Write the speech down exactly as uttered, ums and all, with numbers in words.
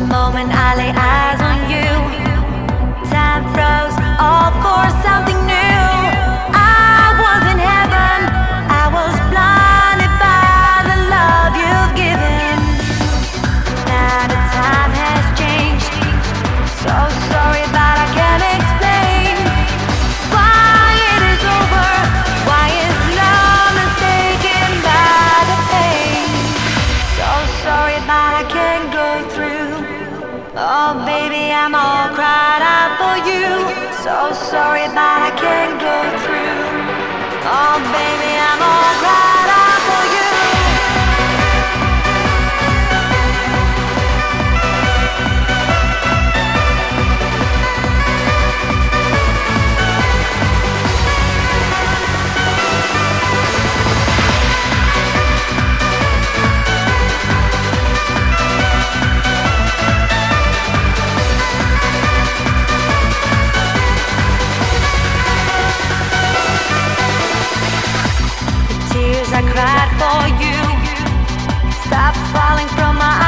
moment I lay eyes on you, time froze, all for something new. I was in heaven, I was blinded by the love you've given. Now the time has changed, so sorry but I can't explain why it is over, why is love mistaken by the pain. So sorry but I can't go through. Oh baby, I'm all cried out for you. So sorry but I can't go through. Oh baby, I'm all cried out for you. I cried for you. Stop falling from my